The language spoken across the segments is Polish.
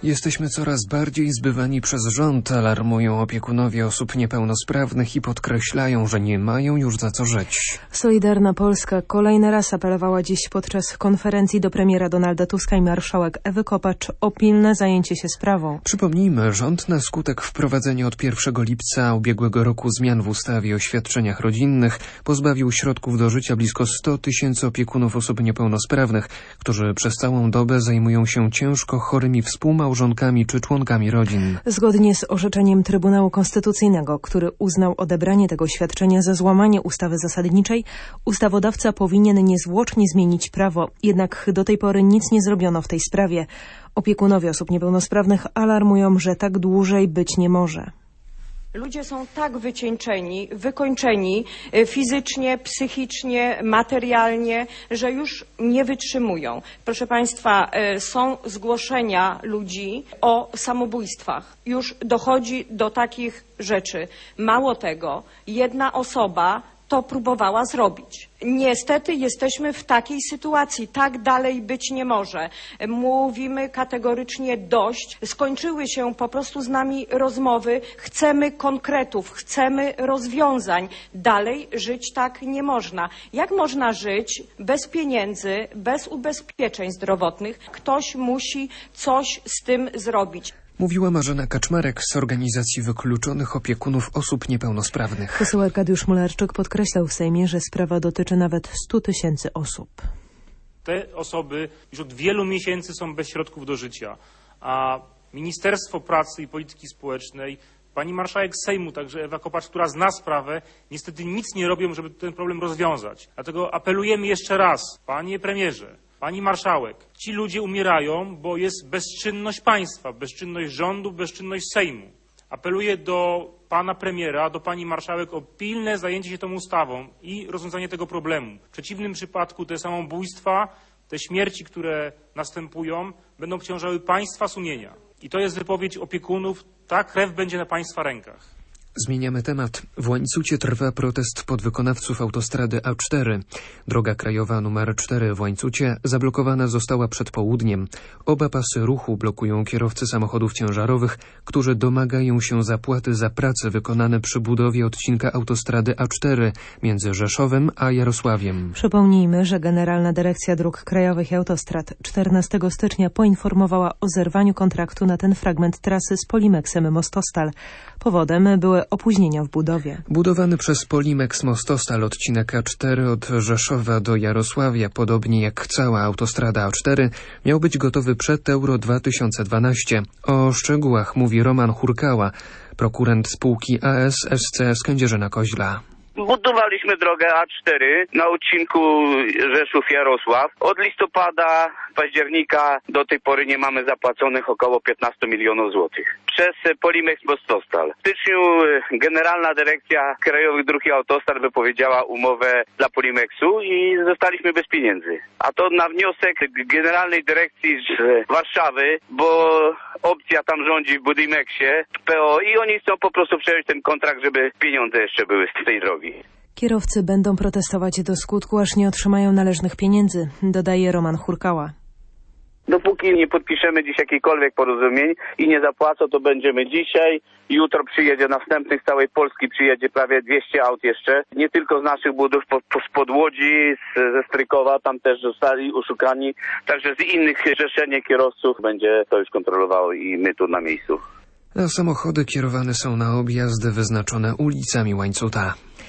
Jesteśmy coraz bardziej zbywani przez rząd, alarmują opiekunowie osób niepełnosprawnych i podkreślają, że nie mają już za co żyć. Solidarna Polska kolejny raz apelowała dziś podczas konferencji do premiera Donalda Tuska i marszałek Ewy Kopacz o pilne zajęcie się sprawą. Przypomnijmy, rząd na skutek wprowadzenia od 1 lipca ubiegłego roku zmian w ustawie o świadczeniach rodzinnych pozbawił środków do życia blisko 100 tysięcy opiekunów osób niepełnosprawnych, którzy przez całą dobę zajmują się ciężko chorymi współmałżonkami czy członkami rodzin. Zgodnie z orzeczeniem Trybunału Konstytucyjnego, który uznał odebranie tego świadczenia za złamanie ustawy zasadniczej, ustawodawca powinien niezwłocznie zmienić prawo. Jednak do tej pory nic nie zrobiono w tej sprawie. Opiekunowie osób niepełnosprawnych alarmują, że tak dłużej być nie może. Ludzie są tak wycieńczeni, wykończeni fizycznie, psychicznie, materialnie, że już nie wytrzymują. Proszę Państwa, są zgłoszenia ludzi o samobójstwach. Już dochodzi do takich rzeczy. Mało tego, jedna osoba to próbowała zrobić. Niestety jesteśmy w takiej sytuacji. Tak dalej być nie może. Mówimy kategorycznie dość. Skończyły się po prostu z nami rozmowy. Chcemy konkretów, chcemy rozwiązań. Dalej żyć tak nie można. Jak można żyć bez pieniędzy, bez ubezpieczeń zdrowotnych? Ktoś musi coś z tym zrobić. Mówiła Marzena Kaczmarek z Organizacji Wykluczonych Opiekunów Osób Niepełnosprawnych. Poseł Arkadiusz Mularczyk podkreślał w Sejmie, że sprawa dotyczy nawet 100 tysięcy osób. Te osoby już od wielu miesięcy są bez środków do życia, a Ministerstwo Pracy i Polityki Społecznej, pani marszałek Sejmu, także Ewa Kopacz, która zna sprawę, niestety nic nie robią, żeby ten problem rozwiązać. Dlatego apelujemy jeszcze raz, panie premierze, pani marszałek, ci ludzie umierają, bo jest bezczynność państwa, bezczynność rządu, bezczynność Sejmu. Apeluję do pana premiera, do pani marszałek o pilne zajęcie się tą ustawą i rozwiązanie tego problemu. W przeciwnym przypadku te samobójstwa, te śmierci, które następują, będą obciążały państwa sumienia. I to jest wypowiedź opiekunów, ta krew będzie na państwa rękach. Zmieniamy temat. W Łańcucie trwa protest podwykonawców autostrady A4. Droga krajowa nr 4 w Łańcucie zablokowana została przed południem. Oba pasy ruchu blokują kierowcy samochodów ciężarowych, którzy domagają się zapłaty za prace wykonane przy budowie odcinka autostrady A4 między Rzeszowem a Jarosławiem. Przypomnijmy, że Generalna Dyrekcja Dróg Krajowych i Autostrad 14 stycznia poinformowała o zerwaniu kontraktu na ten fragment trasy z Polimexem Mostostal. Powodem były opóźnienia w budowie. Budowany przez Polimex Mostostal odcinek A4 od Rzeszowa do Jarosławia, podobnie jak cała autostrada A4, miał być gotowy przed Euro 2012. O szczegółach mówi Roman Hurkała, prokurent spółki AS SC z Kędzierzyna-Koźla. Budowaliśmy drogę A4 na odcinku Rzeszów-Jarosław. Od listopada, października do tej pory nie mamy zapłaconych około 15 milionów złotych przez Polimex Mostostal. W styczniu Generalna Dyrekcja Krajowych Dróg i Autostrad wypowiedziała umowę dla Polimexu i zostaliśmy bez pieniędzy. A to na wniosek Generalnej Dyrekcji z Warszawy, bo opcja tam rządzi w Budimexie, PO, i oni chcą po prostu przejąć ten kontrakt, żeby pieniądze jeszcze były z tej drogi. Kierowcy będą protestować do skutku, aż nie otrzymają należnych pieniędzy, dodaje Roman Hurkała. Dopóki nie podpiszemy dziś jakichkolwiek porozumień i nie zapłacą, to będziemy dzisiaj. Jutro przyjedzie następnych, z całej Polski przyjedzie prawie 200 aut jeszcze. Nie tylko z naszych budów, spod Łodzi, ze Strykowa, tam też zostali oszukani. Także z innych zrzeszenie kierowców będzie to już kontrolowało i my tu na miejscu. A samochody kierowane są na objazdy wyznaczone ulicami Łańcuta.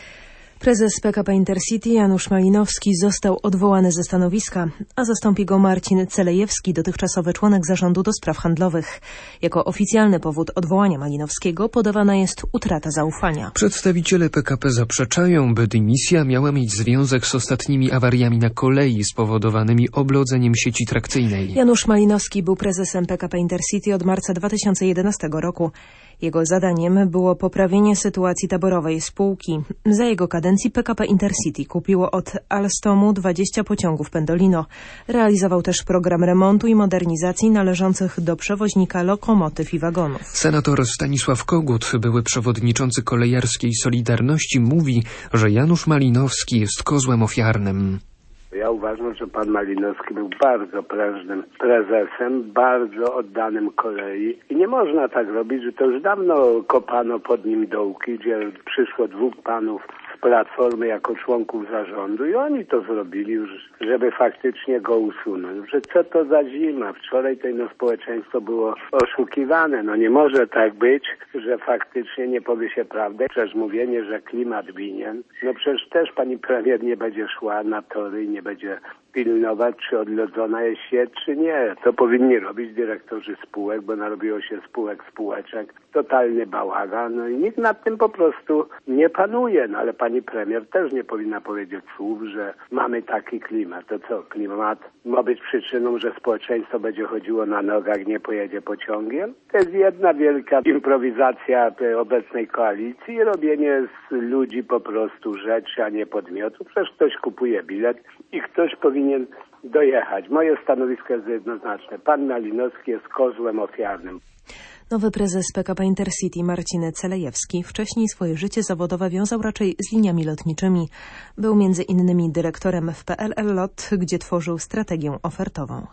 Prezes PKP Intercity Janusz Malinowski został odwołany ze stanowiska, a zastąpi go Marcin Celejewski, dotychczasowy członek zarządu do spraw handlowych. Jako oficjalny powód odwołania Malinowskiego podawana jest utrata zaufania. Przedstawiciele PKP zaprzeczają, by dymisja miała mieć związek z ostatnimi awariami na kolei spowodowanymi oblodzeniem sieci trakcyjnej. Janusz Malinowski był prezesem PKP Intercity od marca 2011 roku. Jego zadaniem było poprawienie sytuacji taborowej spółki. Za jego kadencji PKP Intercity kupiło od Alstomu 20 pociągów Pendolino. Realizował też program remontu i modernizacji należących do przewoźnika lokomotyw i wagonów. Senator Stanisław Kogut, były przewodniczący kolejarskiej Solidarności, mówi, że Janusz Malinowski jest kozłem ofiarnym. Ja uważam, że pan Malinowski był bardzo prężnym prezesem, bardzo oddanym kolei i nie można tak robić, że to już dawno kopano pod nim dołki, gdzie przyszło 2 panów z Platformy jako członków zarządu i oni to zrobili już, żeby faktycznie go usunąć. Że co to za zima? Wczoraj to społeczeństwo było oszukiwane. No nie może tak być, że faktycznie nie powie się prawdę. Przecież mówienie, że klimat winien, no przecież też pani premier nie będzie szła na tory i nie będzie pilnować, czy odlodzona jest sieć, czy nie. To powinni robić dyrektorzy spółek, bo narobiło się spółeczek. Totalny bałagan. No i nikt nad tym po prostu nie panuje. No ale pani premier też nie powinna powiedzieć słów, że mamy taki klimat. To co, klimat ma być przyczyną, że społeczeństwo będzie chodziło na nogach, nie pojedzie pociągiem? To jest jedna wielka improwizacja tej obecnej koalicji i robienie z ludzi po prostu rzeczy, a nie podmiotów. Przecież ktoś kupuje bilet i ktoś powinien dojechać. Moje stanowisko jest jednoznaczne. Pan Malinowski jest kozłem ofiarnym. Nowy prezes PKP Intercity Marcin Celejewski wcześniej swoje życie zawodowe wiązał raczej z liniami lotniczymi. Był między innymi dyrektorem w PLL LOT, gdzie tworzył strategię ofertową.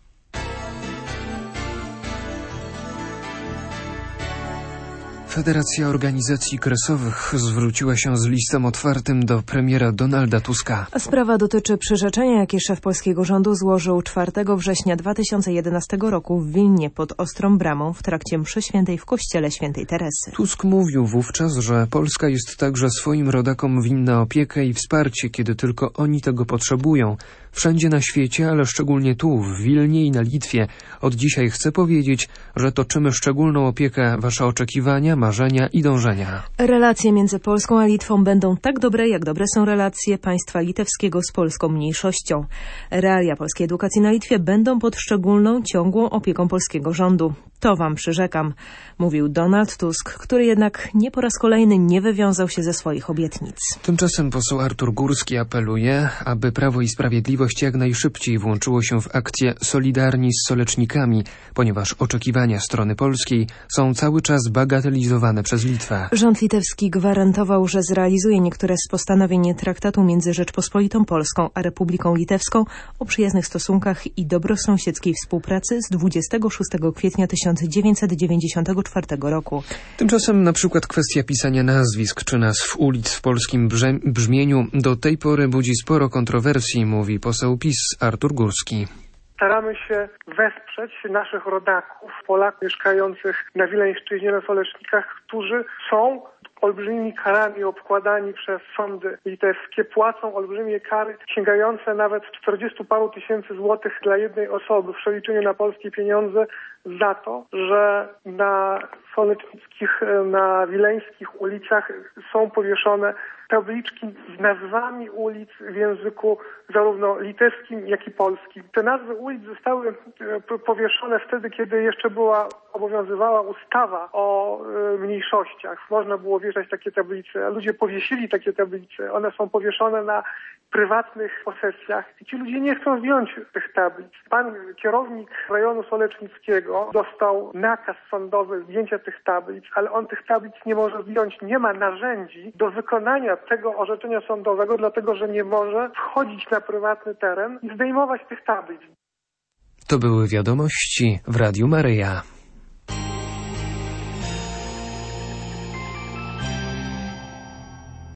Federacja Organizacji Kresowych zwróciła się z listem otwartym do premiera Donalda Tuska. Sprawa dotyczy przyrzeczenia, jakie szef polskiego rządu złożył 4 września 2011 roku w Wilnie pod Ostrą Bramą w trakcie mszy świętej w kościele świętej Teresy. Tusk mówił wówczas, że Polska jest także swoim rodakom winna opiekę i wsparcie, kiedy tylko oni tego potrzebują. Wszędzie na świecie, ale szczególnie tu, w Wilnie i na Litwie. Od dzisiaj chcę powiedzieć, że toczymy szczególną opiekę wasze oczekiwania, marzenia i dążenia. Relacje między Polską a Litwą będą tak dobre, jak dobre są relacje państwa litewskiego z polską mniejszością. Realia polskiej edukacji na Litwie będą pod szczególną, ciągłą opieką polskiego rządu. To wam przyrzekam, mówił Donald Tusk, który jednak nie po raz kolejny nie wywiązał się ze swoich obietnic. Tymczasem poseł Artur Górski apeluje, aby Prawo i Sprawiedliwość jak najszybciej włączyło się w akcję Solidarni z Solecznikami, ponieważ oczekiwania strony polskiej są cały czas bagatelizowane przez Litwę. Rząd litewski gwarantował, że zrealizuje niektóre z postanowień traktatu między Rzeczpospolitą Polską a Republiką Litewską o przyjaznych stosunkach i dobrosąsiedzkiej współpracy z 26 kwietnia 1994 roku. Tymczasem na przykład kwestia pisania nazwisk czy nazw ulic w polskim brzmieniu do tej pory budzi sporo kontrowersji, mówi poseł PiS Artur Górski. Staramy się wesprzeć naszych rodaków, Polaków mieszkających na Wileńszczyźnie, na Solecznikach, którzy są olbrzymimi karami obkładani przez sądy litewskie, płacą olbrzymie kary sięgające nawet 40 paru tysięcy złotych dla jednej osoby w przeliczeniu na polskie pieniądze za to, że na solecznickich, na wileńskich ulicach są powieszone tabliczki z nazwami ulic w języku zarówno litewskim, jak i polskim. Te nazwy ulic zostały powieszone wtedy, kiedy jeszcze obowiązywała ustawa o mniejszościach. Można było wieszać takie tablice, a ludzie powiesili takie tablice. One są powieszone na prywatnych posesjach i ci ludzie nie chcą zdjąć tych tablic. Pan kierownik rejonu solecznickiego dostał nakaz sądowy zdjęcia tych tablic, ale on tych tablic nie może zdjąć, nie ma narzędzi do wykonania tego orzeczenia sądowego, dlatego że nie może wchodzić na prywatny teren i zdejmować tych tablic. To były wiadomości w Radiu Maryja.